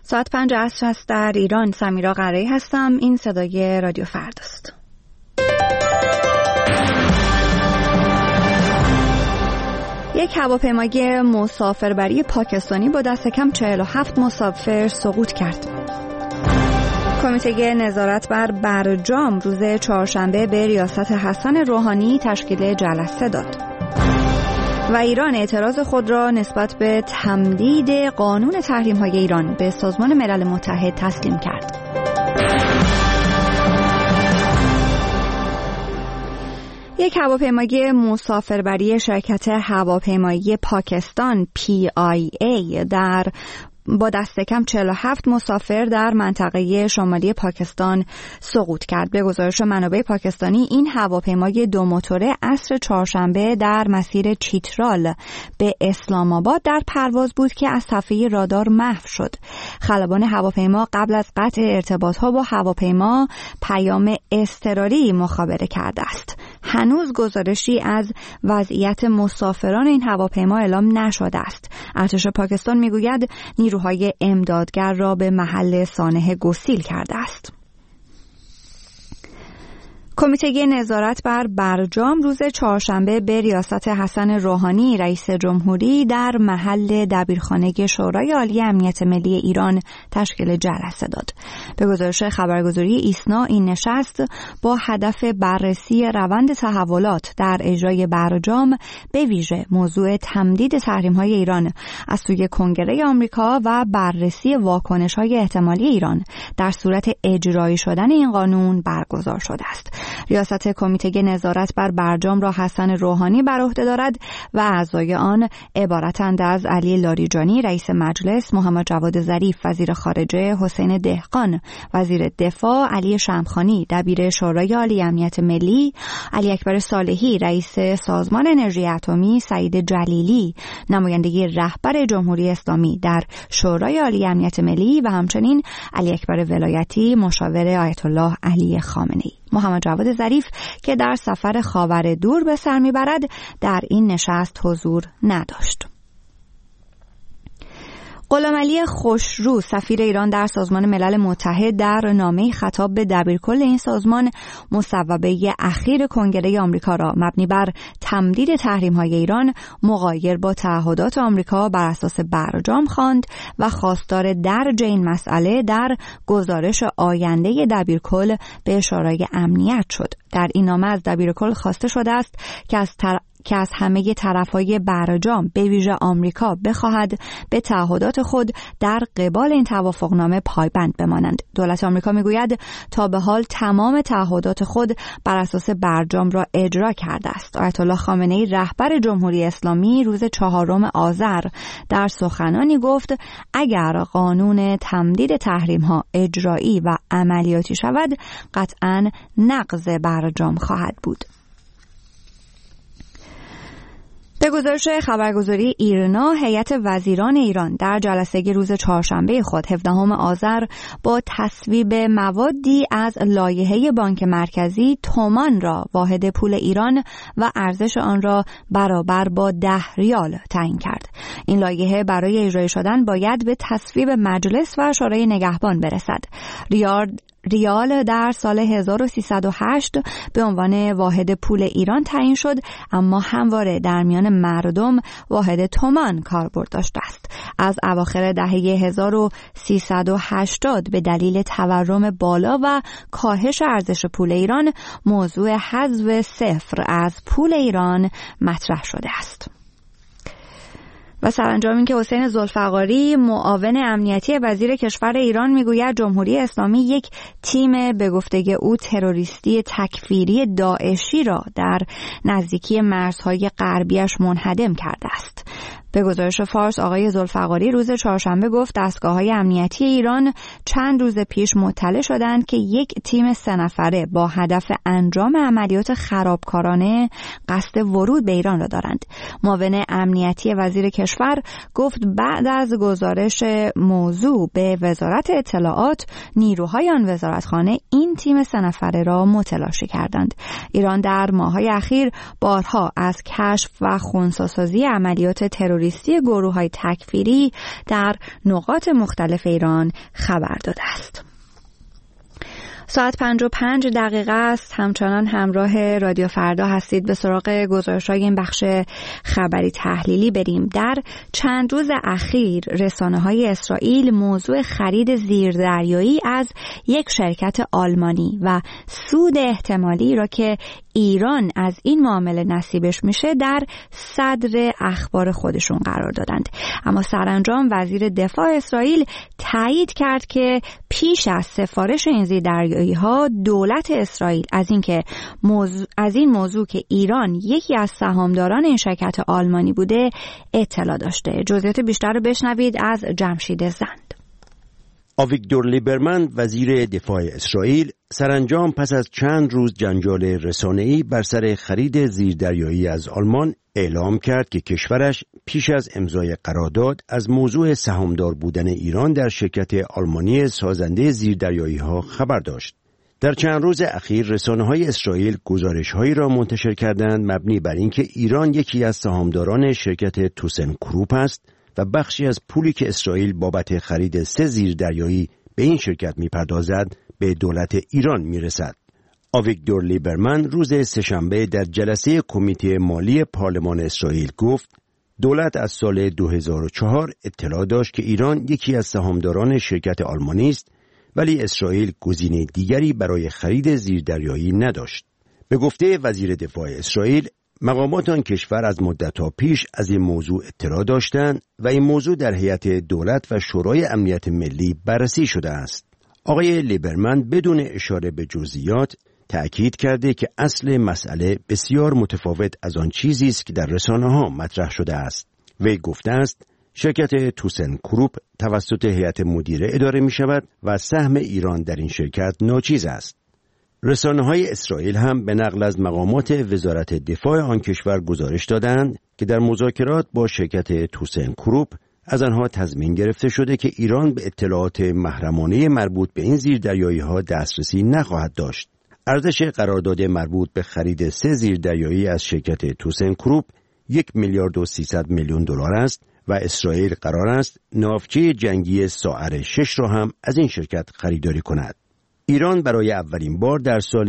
ساعت 5 عصر است در ایران. سمیرا قره‌ای هستم. این صدای رادیو فرداست. یک هواپیمای مسافربری پاکستانی با دست کم 47 مسافر سقوط کرد. کمیته نظارت بر برجام روز چهارشنبه به ریاست حسن روحانی تشکیل جلسه داد. و ایران اعتراض خود را نسبت به تمدید قانون تحریم‌های ایران به سازمان ملل متحد تسلیم کرد. یک هواپیمای مسافربری شرکت هواپیمایی پاکستان PIA با دست کم 47 مسافر در منطقه شمالی پاکستان سقوط کرد. به گزارش منابع پاکستانی این هواپیمای دو موتوره عصر چهارشنبه در مسیر چیترال به اسلام آباد در پرواز بود که از صفحه رادار محو شد. خلبان هواپیما قبل از قطع ارتباطها با هواپیما پیام اضطراری مخابره کرده است. هنوز گزارشی از وضعیت مسافران این هواپیما اعلام نشده است. ارتش پاکستان میگوید نیروهای امدادگر را به محل سانحه گسیل کرده است. کمیته نظارت بر برجام روز چهارشنبه به ریاست حسن روحانی رئیس جمهوری در محل دبیرخانه شورای عالی امنیت ملی ایران تشکیل جلسه داد. به گزارش خبرگزاری ایسنا این نشست با هدف بررسی روند تحولات در اجرای برجام به ویژه موضوع تمدید تحریم‌های ایران از سوی کنگره آمریکا و بررسی واکنش‌های احتمالی ایران در صورت اجرایی شدن این قانون برگزار شده است. ریاست کمیته نظارت بر برجام را حسن روحانی بر عهده دارد و اعضای آن عبارتند از علی لاریجانی رئیس مجلس، محمد جواد ظریف وزیر خارجه، حسین دهقان وزیر دفاع، علی شمخانی دبیر شورای عالی امنیت ملی، علی اکبر صالحی رئیس سازمان انرژی اتمی، سعید جلیلی نماینده رهبر جمهوری اسلامی در شورای عالی امنیت ملی و همچنین علی اکبر ولایتی مشاور آیت الله علی خامنه‌ای. محمد جواد ظریف که در سفر خاور دور به سر میبرد در این نشست حضور نداشت. غلامعلی خوشرو سفیر ایران در سازمان ملل متحد در نامه‌ای خطاب به دبیرکل این سازمان مصوبه اخیر کنگره آمریکا را مبنی بر تمدید تحریم‌های ایران مغایر با تعهدات آمریکا بر اساس برجام خواند و خواستار درج این مسئله در گزارش آینده دبیرکل به شورای امنیت شد. در این نامه از دبیرکل خواسته شده است که از همه طرفهای برجام به ویژه آمریکا بخواهد به تعهدات خود در قبال این توافقنامه پایبند بمانند. دولت آمریکا میگوید تا به حال تمام تعهدات خود بر اساس برجام را اجرا کرده است. آیت الله خامنه‌ای رهبر جمهوری اسلامی روز 4 آذر در سخنانی گفت اگر قانون تمدید تحریم‌ها اجرایی و عملیاتی شود قطعاً نقض برجام خواهد بود. به گزارش خبرگزاری ایرنا، هیئت وزیران ایران در جلسه روز چهارشنبه خود 17 آذر با تصویب موادی از لایحه بانک مرکزی تومان را واحد پول ایران و ارزش آن را برابر با 10 ریال تعیین کرد. این لایحه برای اجرای شدن باید به تصویب مجلس و شورای نگهبان برسد. ریال در سال 1308 به عنوان واحد پول ایران تعیین شد، اما همواره در میان مردم واحد تومان کاربرد داشته است. از اواخر دهه 1380 به دلیل تورم بالا و کاهش ارزش پول ایران موضوع حذف صفر از پول ایران مطرح شده است. و سرانجام این که حسین ذوالفقاری معاون امنیتی وزیر کشور ایران میگوید جمهوری اسلامی یک تیم به گفته او تروریستی تکفیری داعشی را در نزدیکی مرزهای غربیش منهدم کرده است. به گزارش فارس آقای ذوالفقاری روز چهارشنبه گفت دستگاه‌های امنیتی ایران چند روز پیش مطلع شدند که یک تیم 3 نفره با هدف انجام عملیات خرابکارانه قصد ورود به ایران را دارند. معاون امنیتی وزیر کشور گفت بعد از گزارش موضوع به وزارت اطلاعات نیروهای آن وزارتخانه این تیم 3 نفره را متلاشی کردند. ایران در ماه‌های اخیر بارها از کشف و خنثی‌سازی عملیات تروریستی تروریستی گروه‌های تکفیری در نقاط مختلف ایران خبر داده است. ساعت 5:05 است. همچنان همراه رادیو فردا هستید. به سراغ گزارش‌های این بخش خبری تحلیلی بریم. در چند روز اخیر رسانه‌های اسرائیل موضوع خرید زیردریایی از یک شرکت آلمانی و سود احتمالی را که ایران از این معامله نصیبش میشه در صدر اخبار خودشون قرار دادند. اما سرانجام وزیر دفاع اسرائیل تایید کرد که پیش از سفارش این زیردریایی ها دولت اسرائیل از این موضوع که ایران یکی از سهامداران این شرکت آلمانی بوده اطلاع داشته. جزئیات بیشتر رو بشنوید از جمشید زند. آویگدور لیبرمن وزیر دفاع اسرائیل سرانجام پس از چند روز جنجال رسانه‌ای بر سر خرید زیردریایی از آلمان اعلام کرد که کشورش پیش از امضای قرارداد از موضوع سهامدار بودن ایران در شرکت آلمانی سازنده زیردریایی‌ها خبر داشت. در چند روز اخیر رسانه‌های اسرائیل گزارش‌هایی را منتشر کردند مبنی بر اینکه ایران یکی از سهامداران شرکت توسن کروپ است و بخشی از پولی که اسرائیل بابت خرید 3 زیردریایی به این شرکت می‌پردازد به دولت ایران می‌رسد. آویگدور لیبرمن روز سه‌شنبه در جلسه کمیته مالی پارلمان اسرائیل گفت دولت از سال 2004 اطلاع داشت که ایران یکی از سهامداران شرکت آلمانی است، ولی اسرائیل گزینه دیگری برای خرید زیردریایی نداشت. به گفته وزیر دفاع اسرائیل، مقامات آن کشور از مدت‌ها پیش از این موضوع اطلاع داشتند و این موضوع در هیئت دولت و شورای امنیت ملی بررسی شده است. آقای لیبرمن بدون اشاره به جزئیات تأکید کرده که اصل مسئله بسیار متفاوت از آن چیزی است که در رسانه‌ها مطرح شده است. وی گفته است شرکت توسن کروپ توسط هیئت مدیره اداره می شود و سهم ایران در این شرکت ناچیز است. رسانه‌های اسرائیل هم به نقل از مقامات وزارت دفاع آن کشور گزارش دادند که در مذاکرات با شرکت توسن کروپ از آنها تضمین گرفته شده که ایران به اطلاعات محرمانه مربوط به این زیردریایی‌ها دسترسی نخواهد داشت. ارزش قرارداد مربوط به خرید 3 زیردریایی از شرکت توسن کروپ 1,300,000,000 دلار است و اسرائیل قرار است ناوچه جنگی ساعر 6 را هم از این شرکت خریداری کند. ایران برای اولین بار در سال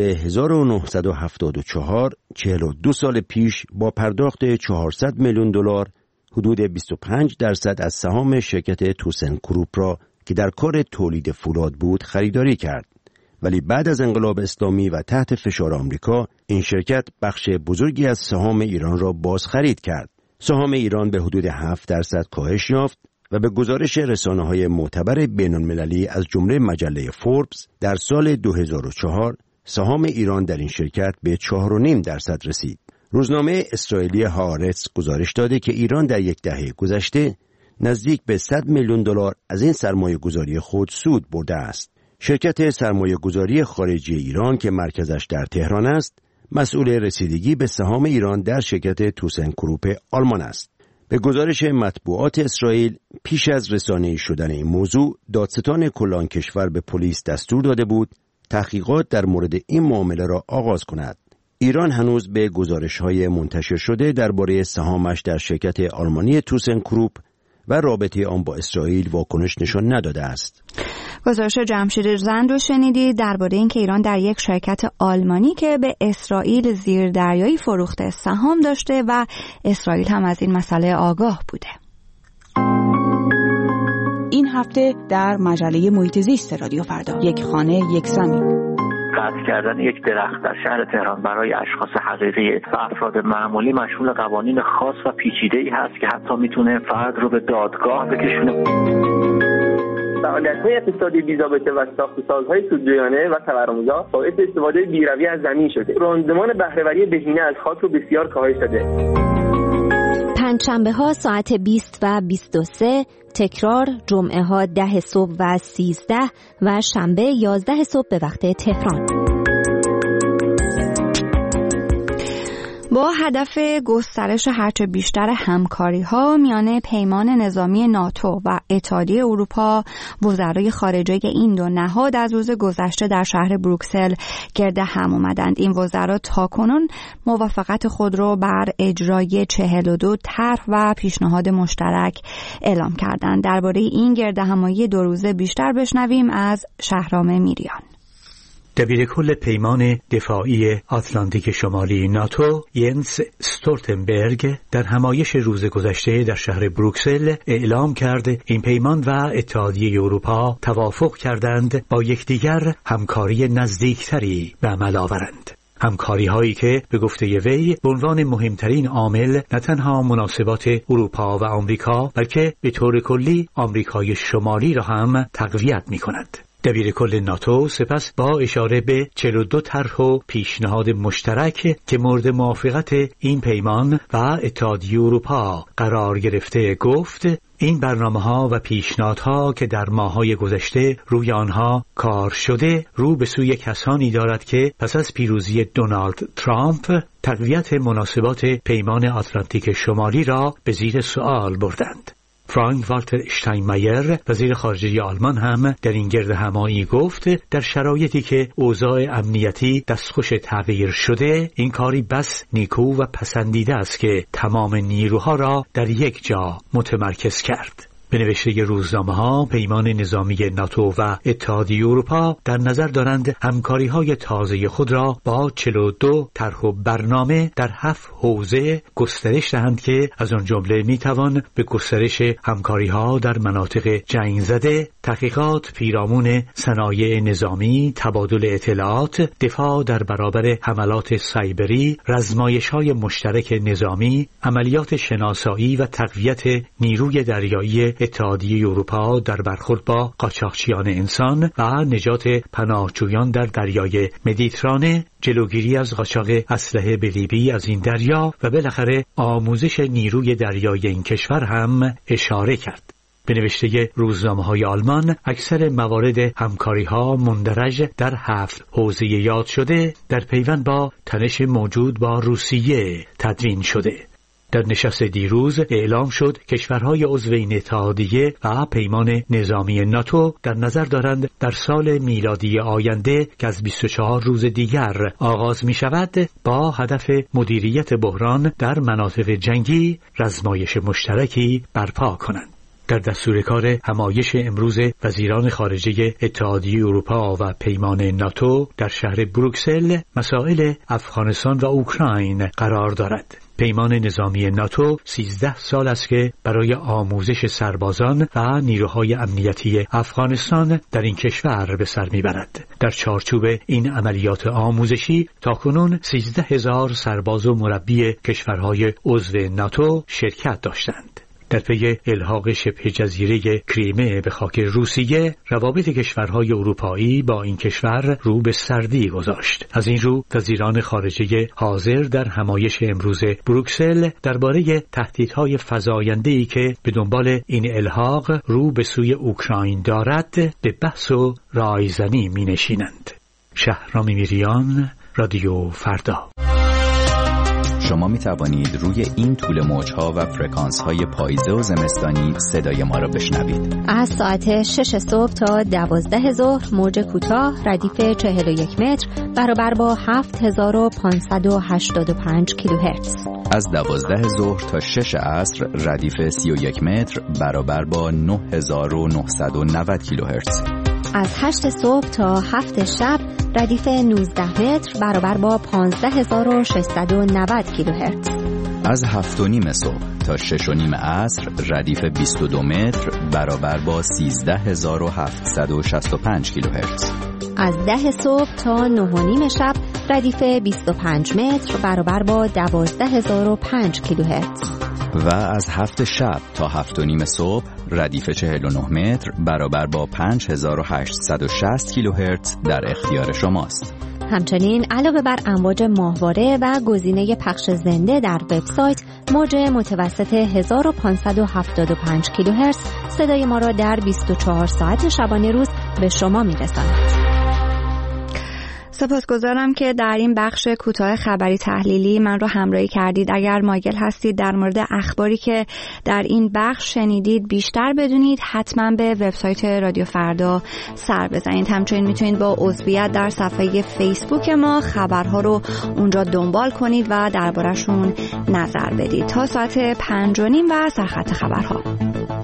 1974 42 سال پیش با پرداخت 400,000,000 دلار حدود 25% از سهام شرکت توسن کروپ را که در کار تولید فولاد بود خریداری کرد. ولی بعد از انقلاب اسلامی و تحت فشار آمریکا این شرکت بخش بزرگی از سهام ایران را باز خرید کرد. سهام ایران به حدود 7% کاهش یافت و به گزارش رسانه‌های معتبر بین‌المللی از جمله مجله فوربس در سال 2004 سهام ایران در این شرکت به 4.5% رسید. روزنامه اسرائیلی هآرتز گزارش داده که ایران در یک دهه گذشته نزدیک به 100,000,000 دلار از این سرمایه‌گذاری خود سود برده است. شرکت سرمایه‌گذاری خارجی ایران که مرکزش در تهران است، مسئول رسیدگی به سهام ایران در شرکت توسن کروپ آلمان است. به گزارش مطبوعات اسرائیل پیش از رسانه‌ای شدن این موضوع، دادستان کلان کشور به پلیس دستور داده بود تحقیقات در مورد این معامله را آغاز کند. ایران هنوز به گزارش‌های منتشر شده درباره سهامش در شرکت آلمانی توسن کروپ و رابطه آن با اسرائیل واکنش نشان نداده است. گزارش جمشید زند رو شنیدید درباره اینکه ایران در یک شرکت آلمانی که به اسرائیل زیردریایی فروخته سهام داشته و اسرائیل هم از این مسئله آگاه بوده. این هفته در مجله محیط زیست رادیو فردا، یک خانه یک زمین. قطع کردن یک درخت در شهر تهران برای اشخاص حقیقی و افراد معمولی مشمول قوانین خاص و پیچیده‌ای هست که حتی میتونه فرد رو به دادگاه بکشونه. فعالیت‌های اقتصادی بی‌ضابطه و ساخت‌وسازهای سودجویانه و تورم‌زا باعث استفاده بی‌رویه از زمین شده. راندمان بهره‌وری بهینه از خاک رو بسیار کاهش داده. پنجشنبه‌ها ساعت 20 و 23، تکرار جمعه‌ها 10 صبح و 13 و شنبه 11 صبح به وقت تهران. با هدف گسترش هرچه بیشتر همکاری‌ها میان پیمان نظامی ناتو و اتحادیه اروپا، وزرای خارجه این دو نهاد از روز گذشته در شهر بروکسل گرد هم آمدند. این وزرا تاکنون موافقت خود را بر اجرای 42 طرح و پیشنهاد مشترک اعلام کردند. درباره این گرد همایی 2 روزه بیشتر بشنویم از شهرام میریان. دبیرکل پیمان دفاعی آتلانتیک شمالی ناتو ینس استولتنبرگ در همایش روز گذشته در شهر بروکسل اعلام کرد این پیمان و اتحادیه اروپا توافق کردند با یکدیگر همکاری نزدیکتری به عمل آورند. همکاری هایی که به گفته وی به عنوان مهمترین عامل نه تنها مناسبات اروپا و آمریکا بلکه به طور کلی آمریکای شمالی را هم تقویت می کند. دبیرکل ناتو سپس با اشاره به 42 طرح و پیشنهاد مشترک که مورد موافقت این پیمان و اتحادیه اروپا قرار گرفته گفت این برنامه‌ها و پیشنهادها که در ماه‌های گذشته روی آنها کار شده رو به سوی کسانی دارد که پس از پیروزی دونالد ترامپ تقویت مناسبات پیمان آتلانتیک شمالی را به زیر سوال بردند. فرانک والتر اشتاینمایر وزیر خارجه آلمان هم در این گرد همایی گفت در شرایطی که اوضاع امنیتی دستخوش تغییر شده این کاری بس نیکو و پسندیده است که تمام نیروها را در یک جا متمرکز کرد. به نوشته روزنامه‌ها پیمان نظامی ناتو و اتحادیه اروپا در نظر دارند همکاری‌های تازه خود را با 42 طرح و برنامه در 7 حوزه گسترش دهند که از آن جمله می‌توان به گسترش همکاری‌ها در مناطق جنگ زده، تحقیقات پیرامون صنایع نظامی، تبادل اطلاعات، دفاع در برابر حملات سایبری، رزمایش‌های مشترک نظامی، عملیات شناسایی و تقویت نیروی دریایی اتحادیه اروپا در برخورد با قاچاقچیان انسان و نجات پناهجویان در دریای مدیترانه، جلوگیری از قاچاق اسلحه به لیبی از این دریا و بالاخره آموزش نیروی دریایی این کشور هم اشاره کرد. به نوشته روزنامه‌های آلمان اکثر موارد همکاری‌ها مندرج در 7 حوزه یاد شده در پیوند با تنش موجود با روسیه تدوین شده. در نشست دیروز اعلام شد کشورهای عضو این اتحادیه و پیمان نظامی ناتو در نظر دارند در سال میلادی آینده که از 24 روز دیگر آغاز می شود با هدف مدیریت بحران در مناطق جنگی رزمایش مشترکی برپا کنند. در دستور کار همایش امروز وزیران خارجه اتحادیه اروپا و پیمان ناتو در شهر بروکسل مسائل افغانستان و اوکراین قرار دارد. پیمان نظامی ناتو 13 سال است که برای آموزش سربازان و نیروهای امنیتی افغانستان در این کشور به سر میبرد. در چارچوب این عملیات آموزشی تاکنون 13,000 سرباز و مربی کشورهای عضو ناتو شرکت داشتند. در پی الحاق شبه جزیره کریمه به خاک روسیه، روابط کشورهای اروپایی با این کشور رو به سردی گذاشت. از این رو وزیران خارجه حاضر در همایش امروز بروکسل درباره تهدیدهای فزاینده‌ای که به دنبال این الحاق رو به سوی اوکراین دارد به بحث و رایزنی می‌نشینند. شهرام میریان، رادیو فردا. شما می توانید روی این طول موج‌ها و فرکانس‌های پاییزه و زمستانی صدای ما را بشنوید. از ساعت 6 صبح تا 12 ظهر موج کوتاه ردیف 41 متر برابر با 7585 کیلوهرتز. از 12 ظهر تا 6 عصر ردیف 31 متر برابر با 9990 کیلوهرتز. از 8 صبح تا 7 شب ردیف 19 متر برابر با 15690 کیلوهرتز. از 7:30 صبح تا 6:30 عصر ردیف 22 متر برابر با 13765 کیلوهرتز. از 10 صبح تا 9:30 شب ردیف 25 متر برابر با 12005 کیلوهرتز. و از 7 شب تا 7:30 صبح ردیف 49 متر برابر با 5860 کیلوهرتز در اختیار شماست. همچنین علاوه بر امواج ماهواره و گزینه پخش زنده در وبسایت، موج متوسط 1575 کیلوهرتز صدای ما را در 24 ساعت شبانه روز به شما می‌رساند. سپاسگزارم که در این بخش کوتاه خبری تحلیلی من رو همراهی کردید. اگر مایل هستید در مورد اخباری که در این بخش شنیدید بیشتر بدونید، حتما به وبسایت رادیو فردا سر بزنید. همچنین میتونید با عضویت در صفحه فیسبوک ما خبرها رو اونجا دنبال کنید و درباره‌شون نظر بدید. تا ساعت 5:30 و سرخط خبرها.